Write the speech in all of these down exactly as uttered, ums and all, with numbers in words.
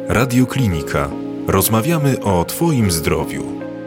Radio Klinika. Rozmawiamy o Twoim zdrowiu.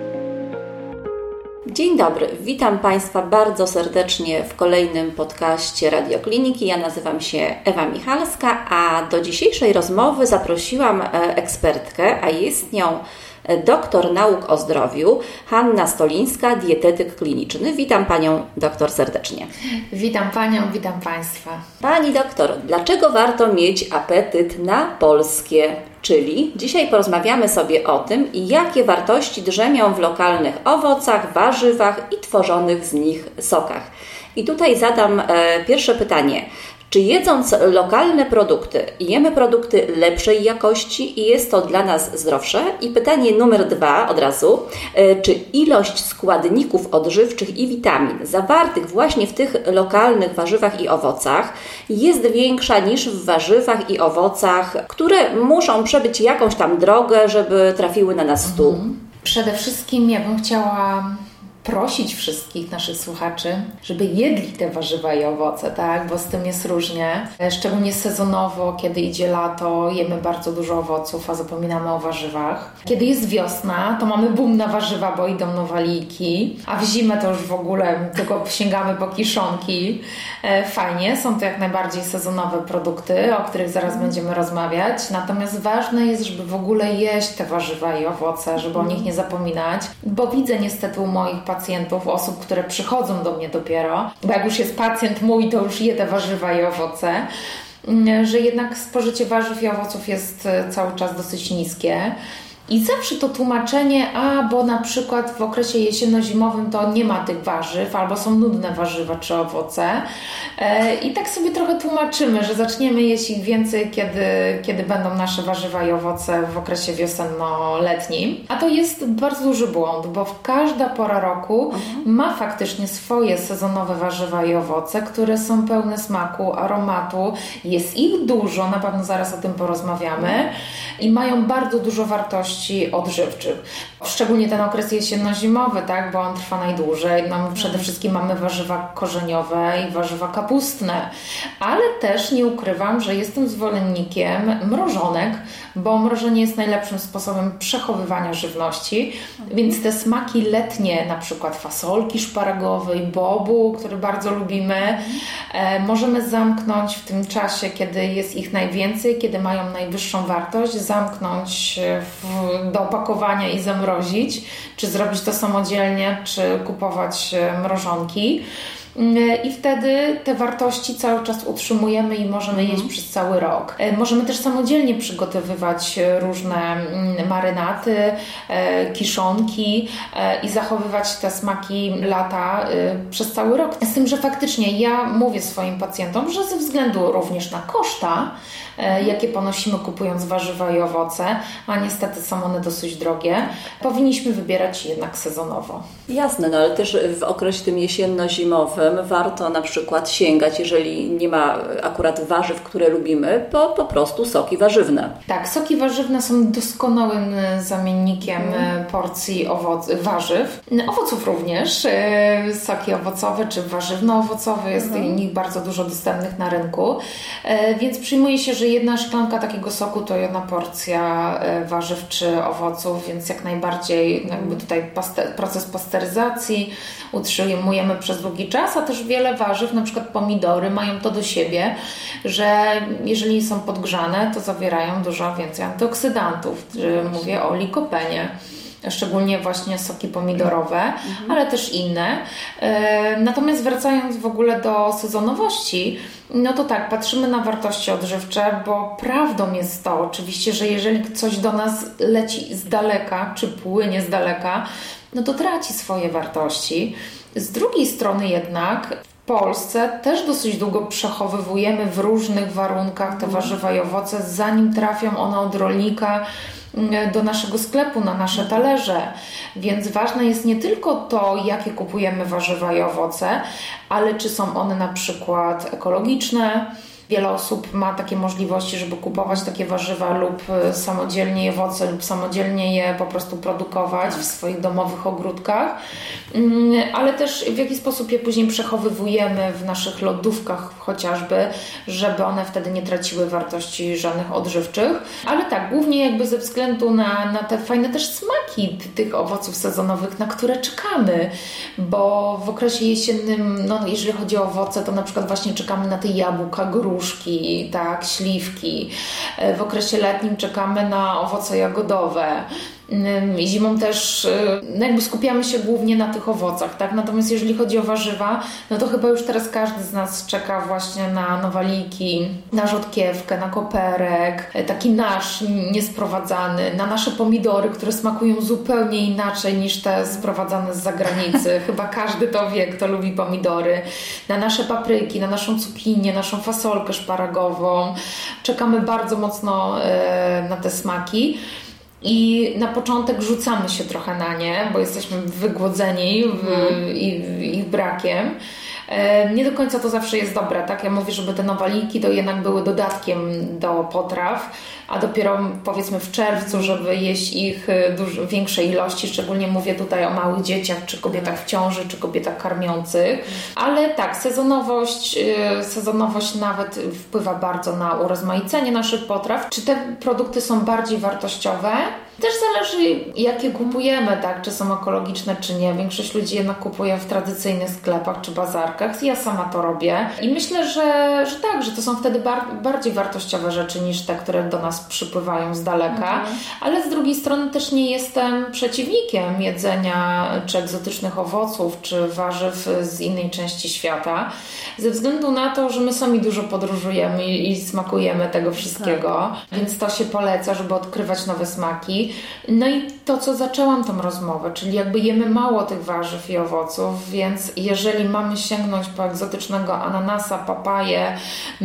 Dzień dobry, witam Państwa bardzo serdecznie w kolejnym podcaście Radiokliniki. Ja nazywam się Ewa Michalska, a do dzisiejszej rozmowy zaprosiłam ekspertkę, a jest nią doktor nauk o zdrowiu Hanna Stolińska, dietetyk kliniczny. Witam Panią doktor serdecznie. Witam Panią, witam Państwa. Pani doktor, dlaczego warto mieć apetyt na polskie? Czyli dzisiaj porozmawiamy sobie o tym, jakie wartości drzemią w lokalnych owocach, warzywach i tworzonych z nich sokach. I tutaj zadam e, pierwsze pytanie. Czy jedząc lokalne produkty, jemy produkty lepszej jakości i jest to dla nas zdrowsze? I pytanie numer dwa od razu. Czy ilość składników odżywczych i witamin zawartych właśnie w tych lokalnych warzywach i owocach jest większa niż w warzywach i owocach, które muszą przebyć jakąś tam drogę, żeby trafiły na nas stół? Przede wszystkim ja bym chciała prosić wszystkich naszych słuchaczy, żeby jedli te warzywa i owoce, tak? Bo z tym jest różnie. Szczególnie sezonowo, kiedy idzie lato, jemy bardzo dużo owoców, a zapominamy o warzywach. Kiedy jest wiosna, to mamy boom na warzywa, bo idą nowaliki, a w zimę to już w ogóle tylko sięgamy po kiszonki. Fajnie, są to jak najbardziej sezonowe produkty, o których zaraz będziemy rozmawiać. Natomiast ważne jest, żeby w ogóle jeść te warzywa i owoce, żeby o nich nie zapominać, bo widzę niestety u moich pacjentów, osób, które przychodzą do mnie dopiero, bo jak już jest pacjent mój, to już je te warzywa i owoce, że jednak spożycie warzyw i owoców jest cały czas dosyć niskie. I zawsze to tłumaczenie, a bo na przykład w okresie jesienno-zimowym to nie ma tych warzyw, albo są nudne warzywa czy owoce. E, I tak sobie trochę tłumaczymy, że zaczniemy jeść ich więcej, kiedy, kiedy będą nasze warzywa i owoce w okresie wiosenno-letnim. A to jest bardzo duży błąd, bo każda pora roku mhm. ma faktycznie swoje sezonowe warzywa i owoce, które są pełne smaku, aromatu. Jest ich dużo, na pewno zaraz o tym porozmawiamy. I mają bardzo dużo wartości odżywczych. Szczególnie ten okres jesienno-zimowy, tak, bo on trwa najdłużej. No, przede wszystkim mamy warzywa korzeniowe i warzywa kapustne, ale też nie ukrywam, że jestem zwolennikiem mrożonek, bo mrożenie jest najlepszym sposobem przechowywania żywności, więc te smaki letnie, na przykład fasolki szparagowej, bobu, który bardzo lubimy, e, możemy zamknąć w tym czasie, kiedy jest ich najwięcej, kiedy mają najwyższą wartość, zamknąć w, do opakowania i zamrozić, czy zrobić to samodzielnie, czy kupować mrożonki. I wtedy te wartości cały czas utrzymujemy i możemy mhm. jeść przez cały rok. Możemy też samodzielnie przygotowywać różne marynaty, kiszonki i zachowywać te smaki lata przez cały rok. Z tym, że faktycznie ja mówię swoim pacjentom, że ze względu również na koszta, jakie ponosimy kupując warzywa i owoce, a niestety są one dosyć drogie, powinniśmy wybierać jednak sezonowo. Jasne, no ale też w okresie tym jesienno-zimowym warto na przykład sięgać, jeżeli nie ma akurat warzyw, które lubimy, po po prostu soki warzywne. Tak, soki warzywne są doskonałym zamiennikiem mm. porcji owoc- warzyw. Owoców również. Soki owocowe czy warzywno-owocowe, jest mm. ich bardzo dużo dostępnych na rynku, więc przyjmuje się, że jedna szklanka takiego soku to jedna porcja warzyw czy owoców, więc jak najbardziej jakby tutaj paste- proces pasteryzacji utrzymujemy przez długi czas, a też wiele warzyw, na przykład pomidory, mają to do siebie, że jeżeli są podgrzane, to zawierają dużo więcej antyoksydantów. Mówię o likopenie. Szczególnie właśnie soki pomidorowe, mhm. ale też inne. Natomiast wracając w ogóle do sezonowości, no to tak, patrzymy na wartości odżywcze, bo prawdą jest to oczywiście, że jeżeli coś do nas leci z daleka, czy płynie z daleka, no to traci swoje wartości. Z drugiej strony jednak w Polsce też dosyć długo przechowywujemy w różnych warunkach te warzywa i owoce, zanim trafią one od rolnika do naszego sklepu, na nasze talerze. Więc ważne jest nie tylko to, jakie kupujemy warzywa i owoce, ale czy są one na przykład ekologiczne, Wiele osób ma takie możliwości, żeby kupować takie warzywa lub samodzielnie je owoce lub samodzielnie je po prostu produkować w swoich domowych ogródkach, ale też w jaki sposób je później przechowywujemy w naszych lodówkach chociażby, żeby one wtedy nie traciły wartości żadnych odżywczych. Ale tak, głównie jakby ze względu na, na te fajne też smaki tych owoców sezonowych, na które czekamy, bo w okresie jesiennym, no jeżeli chodzi o owoce, to na przykład właśnie czekamy na te jabłka, gruszki, tak, śliwki. W okresie letnim czekamy na owoce jagodowe. Zimą też no jakby skupiamy się głównie na tych owocach, tak? Natomiast jeżeli chodzi o warzywa, no to chyba już teraz każdy z nas czeka właśnie na nowaliki, na rzodkiewkę, na koperek, taki nasz niesprowadzany, na nasze pomidory, które smakują zupełnie inaczej niż te sprowadzane z zagranicy. Chyba każdy to wie, kto lubi pomidory. Na nasze papryki, na naszą cukinię, naszą fasolkę szparagową. Czekamy bardzo mocno e, na te smaki. I na początek rzucamy się trochę na nie, bo jesteśmy wygłodzeni w, mm. ich, ich brakiem. E, nie do końca to zawsze jest dobre, tak? Ja mówię, żeby te nowaliki to jednak były dodatkiem do potraw, a dopiero powiedzmy w czerwcu, żeby jeść ich dużo, większej ilości, szczególnie mówię tutaj o małych dzieciach, czy kobietach w ciąży, czy kobietach karmiących. Ale tak, sezonowość, sezonowość nawet wpływa bardzo na urozmaicenie naszych potraw. Czy te produkty są bardziej wartościowe? Też zależy, jakie kupujemy, tak? Czy są ekologiczne, czy nie. Większość ludzi jednak kupuje w tradycyjnych sklepach czy bazarkach. Ja sama to robię. I myślę, że, że tak, że to są wtedy bar- bardziej wartościowe rzeczy niż te, które do nas przypływają z daleka. Mhm. Ale z drugiej strony też nie jestem przeciwnikiem jedzenia czy egzotycznych owoców, czy warzyw z innej części świata. Ze względu na to, że my sami dużo podróżujemy i, i smakujemy tego wszystkiego. Tak. Więc to się poleca, żeby odkrywać nowe smaki. No i to, co zaczęłam tą rozmowę, czyli jakby jemy mało tych warzyw i owoców, więc jeżeli mamy sięgnąć po egzotycznego ananasa, papaję,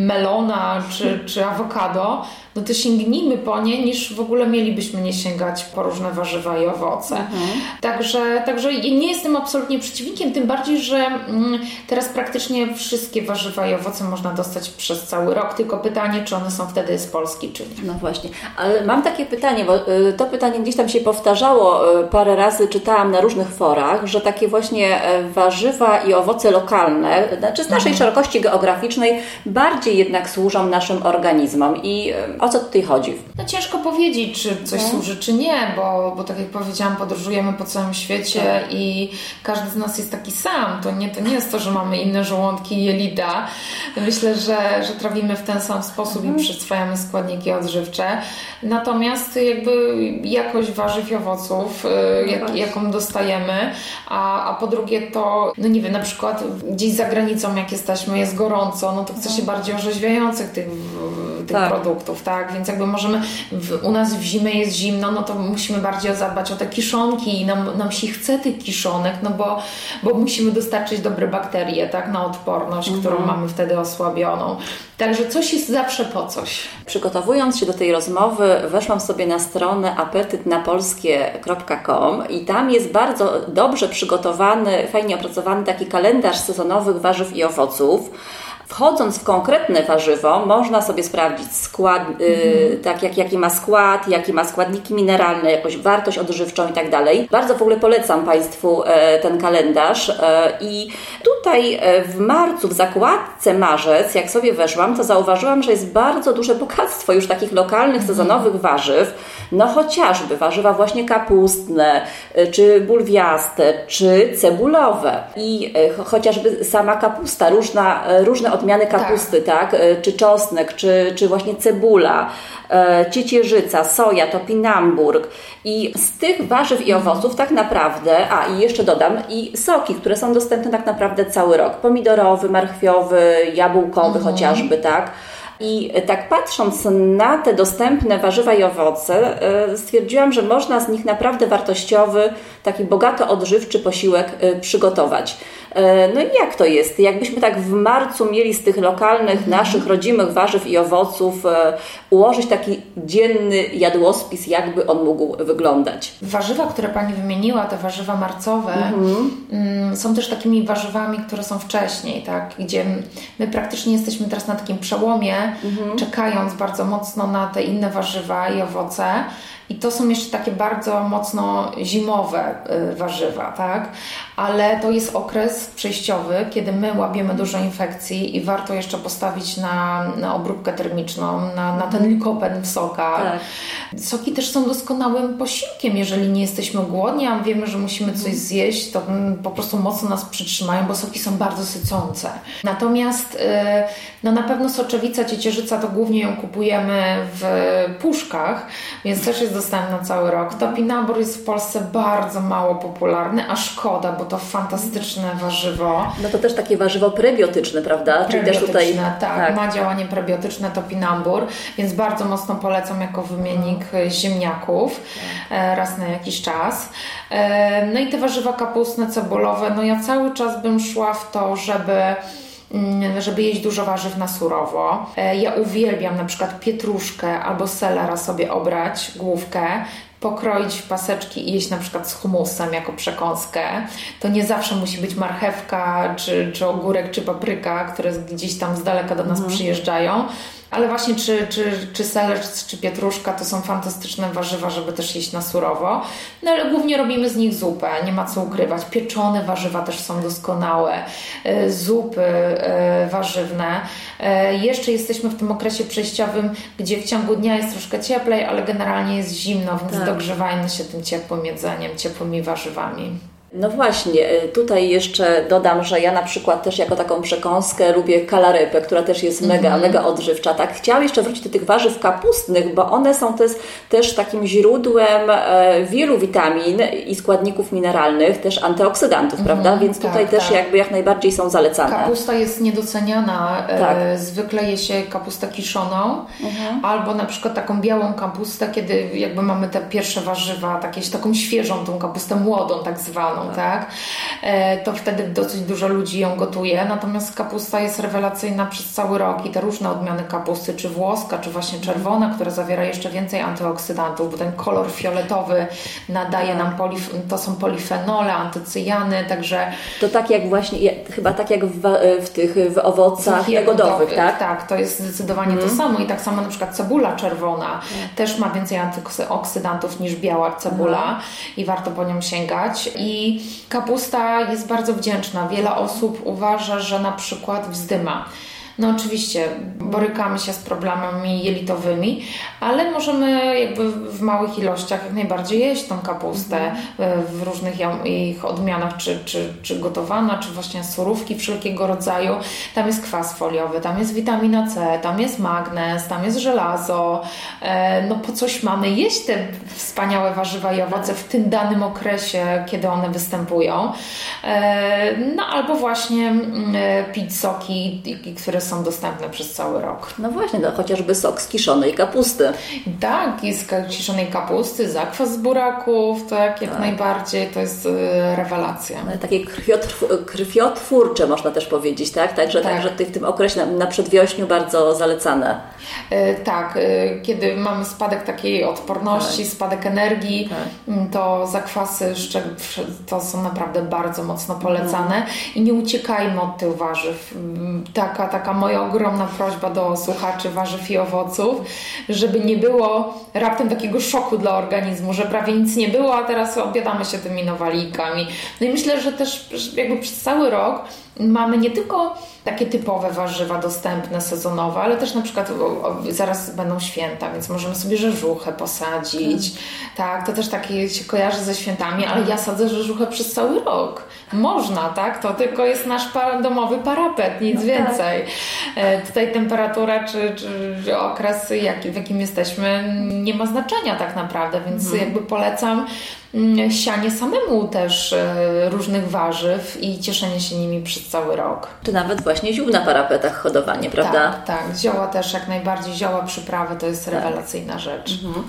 melona czy, czy awokado, no to sięgnijmy po nie, niż w ogóle mielibyśmy nie sięgać po różne warzywa i owoce. Mhm. Także, także nie jestem absolutnie przeciwnikiem, tym bardziej, że mm, teraz praktycznie wszystkie warzywa i owoce można dostać przez cały rok, tylko pytanie, czy one są wtedy z Polski, czy nie. No właśnie, ale mam takie pytanie, bo y, to pytanie gdzieś tam się powtarzało, y, parę razy czytałam na różnych forach, że takie właśnie y, warzywa i owoce lokalne, znaczy z naszej mhm. szerokości geograficznej bardziej jednak służą naszym organizmom i y, o co tutaj chodzi? No ciężko powiedzieć, czy coś no. służy, czy nie, bo, bo tak jak powiedziałam, podróżujemy po całym świecie tak. i każdy z nas jest taki sam. To nie, to nie jest to, że mamy inne żołądki i jelita. Myślę, że, że trawimy w ten sam sposób mhm. i przyswajamy składniki odżywcze. Natomiast jakby jakość warzyw i owoców, no jak, jaką dostajemy, a, a po drugie to, no nie wiem, na przykład gdzieś za granicą jak jesteśmy, jest gorąco, no to chce się bardziej orzeźwiających tych, tych tak. produktów, tak? Więc jakby możemy, w, u nas w zimę jest zimno, no to musimy bardziej zadbać o te kiszonki i nam, nam się chce tych kiszonek, no bo, bo musimy dostarczyć dobre bakterie, tak? Na odporność, mhm. którą mamy wtedy osłabioną. Także coś jest zawsze po coś. Przygotowując się do tej rozmowy, weszłam sobie na stronę apetyt na polskie kropka com i tam jest bardzo dobrze przygotowany, fajnie opracowany taki kalendarz sezonowych warzyw i owoców. Wchodząc w konkretne warzywo, można sobie sprawdzić skład, mm. y, tak jak, jaki ma skład, jakie ma składniki mineralne, jakąś wartość odżywczą i tak dalej. Bardzo w ogóle polecam Państwu e, ten kalendarz e, i tutaj e, w marcu, w zakładce marzec, jak sobie weszłam, to zauważyłam, że jest bardzo duże bogactwo już takich lokalnych, sezonowych mm. warzyw, no chociażby warzywa właśnie kapustne, czy bulwiaste, czy cebulowe i e, chociażby sama kapusta, różna, różne odmiany kapusty, tak, tak? Czy czosnek, czy, czy właśnie cebula, e, ciecierzyca, soja, topinamburg i z tych warzyw i owoców tak naprawdę, a i jeszcze dodam, i soki, które są dostępne tak naprawdę cały rok, pomidorowy, marchwiowy, jabłkowy mhm. chociażby, tak. I tak patrząc na te dostępne warzywa i owoce, stwierdziłam, że można z nich naprawdę wartościowy, taki bogato odżywczy posiłek przygotować. No i jak to jest? Jakbyśmy tak w marcu mieli z tych lokalnych, mhm. naszych rodzimych warzyw i owoców ułożyć taki dzienny jadłospis, jakby on mógł wyglądać? Warzywa, które Pani wymieniła, te warzywa marcowe, mhm. są też takimi warzywami, które są wcześniej, tak? Gdzie my praktycznie jesteśmy teraz na takim przełomie, mhm. czekając bardzo mocno na te inne warzywa i owoce. I to są jeszcze takie bardzo mocno zimowe y, warzywa, tak? Ale to jest okres przejściowy, kiedy my łapiemy dużo infekcji i warto jeszcze postawić na, na obróbkę termiczną, na, na ten likopen w sokach. Tak. Soki też są doskonałym posiłkiem, jeżeli nie jesteśmy głodni, a wiemy, że musimy coś zjeść, to mm, po prostu mocno nas przytrzymają, bo soki są bardzo sycące. Natomiast y, no na pewno soczewica, ciecierzyca to głównie ją kupujemy w puszkach, więc też jest dostępna cały rok. Topinambur jest w Polsce bardzo mało popularny, a szkoda, bo to fantastyczne warzywo. No to też takie warzywo prebiotyczne, prawda? Prebiotyczne, Czyli też tutaj tak, tak. Ma działanie prebiotyczne topinambur, więc bardzo mocno polecam jako wymiennik hmm. ziemniaków tak. raz na jakiś czas. No i te warzywa kapustne, cebulowe, no ja cały czas bym szła w to, żeby żeby jeść dużo warzyw na surowo. Ja uwielbiam na przykład pietruszkę albo selera sobie obrać, główkę, pokroić w paseczki i jeść na przykład z humusem jako przekąskę. To nie zawsze musi być marchewka, czy, czy ogórek, czy papryka, które gdzieś tam z daleka do nas mhm. przyjeżdżają. Ale właśnie czy, czy, czy seler, czy pietruszka to są fantastyczne warzywa, żeby też jeść na surowo. No ale głównie robimy z nich zupę, nie ma co ukrywać. Pieczone warzywa też są doskonałe. Zupy warzywne. Jeszcze jesteśmy w tym okresie przejściowym, gdzie w ciągu dnia jest troszkę cieplej, ale generalnie jest zimno, więc tak. dogrzewajmy się tym ciepłym jedzeniem, ciepłymi warzywami. No właśnie, tutaj jeszcze dodam, że ja na przykład też jako taką przekąskę lubię kalarypę, która też jest mega, mm-hmm. mega odżywcza. Tak, chciałam jeszcze wrócić do tych warzyw kapustnych, bo one są też, też takim źródłem e, wielu witamin i składników mineralnych, też antyoksydantów, mm-hmm. prawda? Więc tutaj tak, też tak. jakby jak najbardziej są zalecane. Kapusta jest niedoceniana. Tak. E, zwykle je się kapustę kiszoną mm-hmm. albo na przykład taką białą kapustę, kiedy jakby mamy te pierwsze warzywa, takie, taką świeżą tą kapustę młodą tak zwaną. Tak. E, to wtedy dosyć dużo ludzi ją gotuje, natomiast kapusta jest rewelacyjna przez cały rok i te różne odmiany kapusty, czy włoska, czy właśnie czerwona, która zawiera jeszcze więcej antyoksydantów, bo ten kolor fioletowy nadaje nam, polif- to są polifenole, antycyjany, także... To tak jak właśnie, chyba tak jak w, w tych w owocach jagodowych, tak? Tak, to jest zdecydowanie mm. to samo i tak samo na przykład cebula czerwona mm. też ma więcej antyoksydantów niż biała cebula mm. i warto po nią sięgać. I kapusta jest bardzo wdzięczna. Wiele osób uważa, że na przykład wzdyma. No oczywiście borykamy się z problemami jelitowymi, ale możemy jakby w małych ilościach jak najbardziej jeść tą kapustę w różnych ich odmianach, czy, czy, czy gotowana, czy właśnie surówki wszelkiego rodzaju. Tam jest kwas foliowy, tam jest witamina C, tam jest magnez, tam jest żelazo. No po coś mamy jeść te wspaniałe warzywa i owoce w tym danym okresie, kiedy one występują. No albo właśnie pić soki, które są dostępne przez cały rok. No właśnie, no, chociażby sok z kiszonej kapusty. Tak, jest z kiszonej kapusty, zakwas z buraków, tak, jak tak. najbardziej, to jest y, rewelacja. No, takie krwiotw- krwiotwórcze można też powiedzieć, tak? Także, tak. także w tym okresie na, na przedwiośniu bardzo zalecane. Y, tak, y, kiedy mamy spadek takiej odporności, tak. spadek energii, tak. to zakwasy to są naprawdę bardzo mocno polecane mhm. i nie uciekajmy od tych warzyw. Taka, taka moja ogromna prośba do słuchaczy warzyw i owoców, żeby nie było raptem takiego szoku dla organizmu, że prawie nic nie było, a teraz obiadamy się tymi nowalijkami. No i myślę, że też jakby przez cały rok mamy nie tylko takie typowe warzywa dostępne, sezonowe, ale też na przykład o, o, zaraz będą święta, więc możemy sobie rzeżuchę posadzić. Mm. Tak, to też takie się kojarzy ze świętami, ale ja sadzę rzeżuchę przez cały rok. Można, tak? To tylko jest nasz pa- domowy parapet, nic no więcej. Tak. E, tutaj temperatura czy, czy okres, jak, w jakim jesteśmy, nie ma znaczenia tak naprawdę, więc mm. jakby polecam sianie samemu też różnych warzyw i cieszenie się nimi przez cały rok. Czy nawet właśnie ziół na parapetach, hodowanie, prawda? Tak, tak. Zioła też jak najbardziej. Zioła, przyprawy to jest rewelacyjna tak. rzecz. Mhm.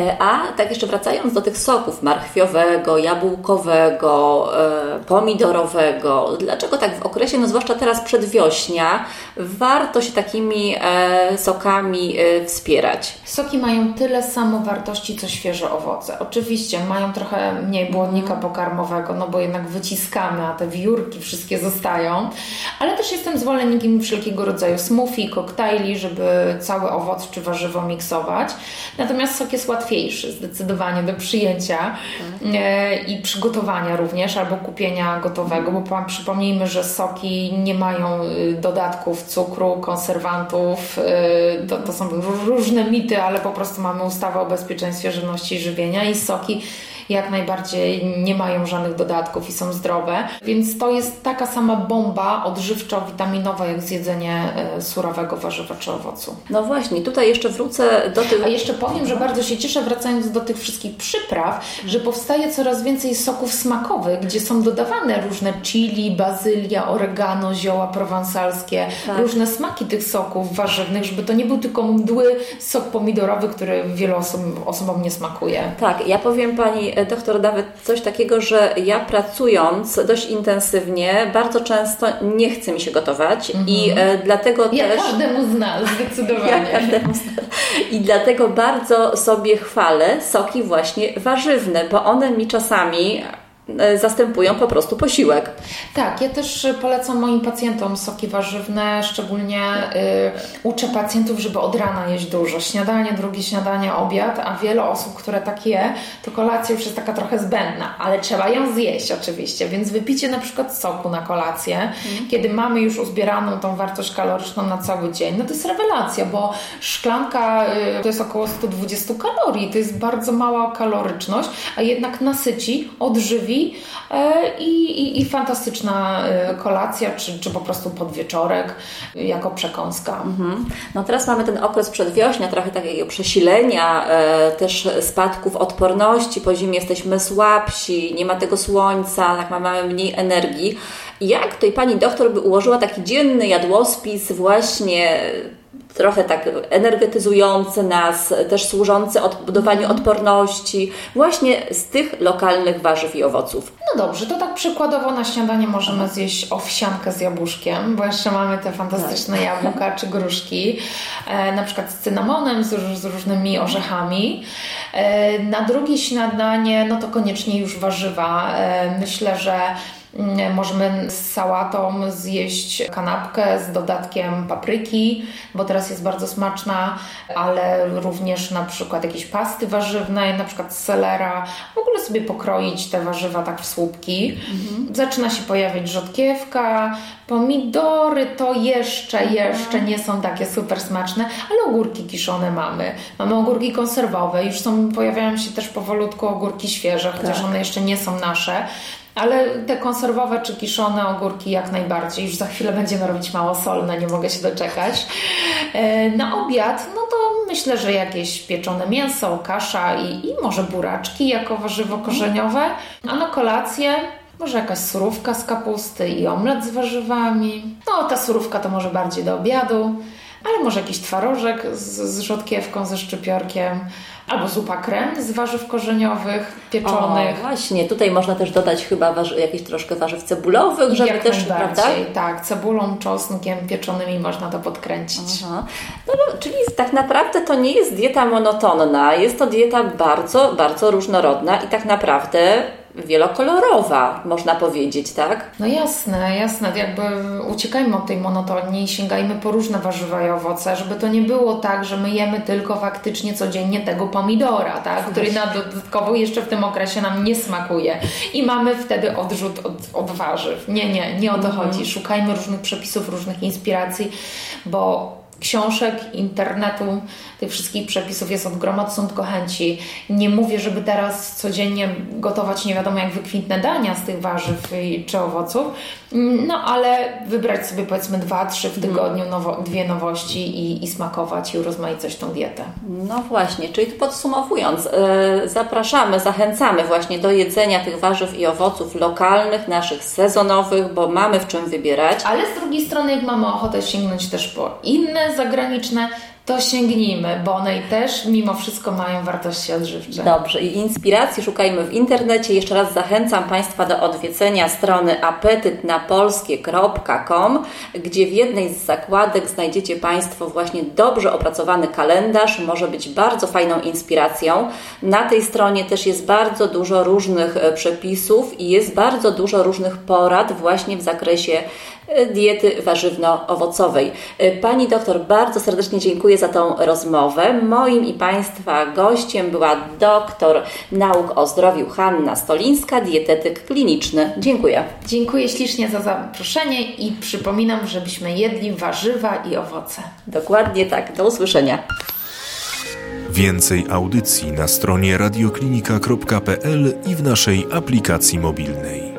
A tak jeszcze wracając do tych soków marchwiowego, jabłkowego, e, pomidorowego. Dlaczego tak w okresie, no zwłaszcza teraz przedwiośnia, warto się takimi e, sokami e, wspierać? Soki mają tyle samo wartości, co świeże owoce. Oczywiście mają trochę mniej błonnika pokarmowego, no bo jednak wyciskamy, a te wiórki wszystkie zostają. Ale też jestem zwolennikiem wszelkiego rodzaju smoothie, koktajli, żeby cały owoc czy warzywo miksować. Natomiast sok jest łatwiejszy zdecydowanie do przyjęcia mhm. e, i przygotowania również, albo kupienia gotowego, bo przypomnijmy, że soki nie mają dodatków cukru, konserwantów. E, to, to są różne mity, ale po prostu mamy ustawę o bezpieczeństwie żywności i żywienia i soki jak najbardziej nie mają żadnych dodatków i są zdrowe, więc to jest taka sama bomba odżywczo-witaminowa jak zjedzenie e, surowego warzywa czy owocu. No właśnie, tutaj jeszcze wrócę do tych... A jeszcze powiem, że bardzo się cieszę, wracając do tych wszystkich przypraw, że powstaje coraz więcej soków smakowych, gdzie są dodawane różne chili, bazylia, oregano, zioła prowansalskie, tak. różne smaki tych soków warzywnych, żeby to nie był tylko mdły sok pomidorowy, który wielu osób, osobom nie smakuje. Tak, ja powiem Pani doktor nawet coś takiego, że ja pracując dość intensywnie, bardzo często nie chce mi się gotować mm-hmm. i e, dlatego ja też... każdemu z nas, zdecydowanie. Ja każdemu z nas. I dlatego bardzo sobie chwalę soki właśnie warzywne, bo one mi czasami zastępują po prostu posiłek. Tak, ja też polecam moim pacjentom soki warzywne, szczególnie y, uczę pacjentów, żeby od rana jeść dużo. Śniadanie, drugie śniadanie, obiad, a wiele osób, które tak je, to kolacja już jest taka trochę zbędna, ale trzeba ją zjeść oczywiście, więc wypicie na przykład soku na kolację, mm. kiedy mamy już uzbieraną tą wartość kaloryczną na cały dzień, no to jest rewelacja, bo szklanka y, to jest około sto dwadzieścia kalorii, to jest bardzo mała kaloryczność, a jednak nasyci, odżywi I, i, i fantastyczna kolacja, czy, czy po prostu podwieczorek jako przekąska. Mhm. No teraz mamy ten okres przedwiośnia, trochę takiego przesilenia, e, też spadków odporności, po zimie jesteśmy słabsi, nie ma tego słońca, tak mamy mniej energii. Jak tutaj Pani doktor by ułożyła taki dzienny jadłospis właśnie trochę tak energetyzujący nas, też służący odbudowaniu mm. odporności, właśnie z tych lokalnych warzyw i owoców. No dobrze, to tak przykładowo na śniadanie możemy zjeść owsiankę z jabłuszkiem, bo jeszcze mamy te fantastyczne tak. jabłka czy gruszki, e, na przykład z cynamonem, z, z różnymi orzechami. E, na drugie śniadanie, no to koniecznie już warzywa. E, myślę, że możemy z sałatą zjeść kanapkę z dodatkiem papryki, bo teraz jest bardzo smaczna, ale również na przykład jakieś pasty warzywne, na przykład z selera. W ogóle sobie pokroić te warzywa tak w słupki. Mhm. Zaczyna się pojawiać rzodkiewka, pomidory to jeszcze, jeszcze nie są takie super smaczne, ale ogórki kiszone mamy. Mamy ogórki konserwowe, już są, pojawiają się też powolutku ogórki świeże, chociaż tak. one jeszcze nie są nasze. Ale te konserwowe czy kiszone ogórki jak najbardziej. Już za chwilę będziemy robić małosolne, nie mogę się doczekać. Na obiad, no to myślę, że jakieś pieczone mięso, kasza i, i może buraczki jako warzywo korzeniowe. A na kolację może jakaś surówka z kapusty i omlet z warzywami. No ta surówka to może bardziej do obiadu, ale może jakiś twarożek z, z rzodkiewką, ze szczypiorkiem. Albo zupa krem z warzyw korzeniowych, pieczonych. O, właśnie, tutaj można też dodać chyba warzy- jakieś troszkę warzyw cebulowych, żeby jak też, prawda? Tak, cebulą, czosnkiem, pieczonymi można to podkręcić. Aha. No, no, czyli tak naprawdę to nie jest dieta monotonna, jest to dieta bardzo, bardzo różnorodna i tak naprawdę wielokolorowa, można powiedzieć, tak? No jasne, jasne. Jakby uciekajmy od tej monotonii i sięgajmy po różne warzywa i owoce, żeby to nie było tak, że my jemy tylko faktycznie codziennie tego pomidora, tak? Który na dodatkowo jeszcze w tym okresie nam nie smakuje i mamy wtedy odrzut od, od warzyw. Nie, nie, nie o to chodzi. Szukajmy różnych przepisów, różnych inspiracji, bo książek, internetu, tych wszystkich przepisów jest od gromad, są tylko chęci. Nie mówię, żeby teraz codziennie gotować nie wiadomo jak wykwintne dania z tych warzyw czy owoców, no ale wybrać sobie powiedzmy dwa, trzy w tygodniu, nowo, dwie nowości i, i smakować i urozmaicać tą dietę. No właśnie, czyli podsumowując, yy, zapraszamy, zachęcamy właśnie do jedzenia tych warzyw i owoców lokalnych, naszych sezonowych, bo mamy w czym wybierać. Ale z drugiej strony, jak mamy ochotę sięgnąć też po inne zagraniczne, to sięgnijmy, bo one też mimo wszystko mają wartości odżywcze. Dobrze, i inspiracji szukajmy w internecie. Jeszcze raz zachęcam Państwa do odwiedzenia strony apetyt na polskie kropka com, gdzie w jednej z zakładek znajdziecie Państwo właśnie dobrze opracowany kalendarz. Może być bardzo fajną inspiracją. Na tej stronie też jest bardzo dużo różnych przepisów i jest bardzo dużo różnych porad właśnie w zakresie diety warzywno-owocowej. Pani doktor, bardzo serdecznie dziękuję za tą rozmowę. Moim i Państwa gościem była doktor nauk o zdrowiu Hanna Stolińska, dietetyk kliniczny. Dziękuję. Dziękuję ślicznie za zaproszenie i przypominam, żebyśmy jedli warzywa i owoce. Dokładnie tak. Do usłyszenia. Więcej audycji na stronie radioklinika kropka p l i w naszej aplikacji mobilnej.